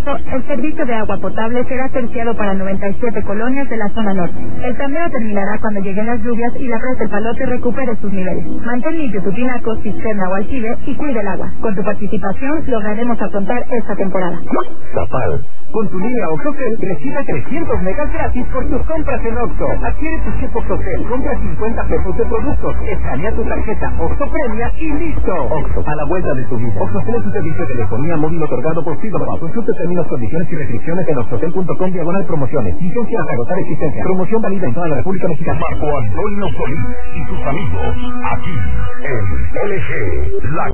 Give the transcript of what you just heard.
marzo, el servicio de agua potable será terciado para 97 colonias de la zona norte. El cambio terminará cuando lleguen las lluvias y la red del Palote recupere sus niveles. Mantén limpio tu tinaco, cisterna o aljibe y cuida el agua. Con tu participación lograremos afrontar esta temporada. Zapal. Con tu línea Oxotel recibe 300 megas gratis por tus compras en Oxxo. Adquiere tu chip Oxotel, compra 50 pesos de productos, escanea tu tarjeta Oxxo Premia y listo. Oxxo, a la vuelta de tu vida. Oxotel es un servicio de telefonía móvil otorgado por Fiberbank. Consulta términos, condiciones y restricciones en oxotel.com/promociones. Licencia hasta agotar existencia. Promoción válida en toda la República Mexicana. Marco Antonio Solís y sus amigos, aquí en LG, la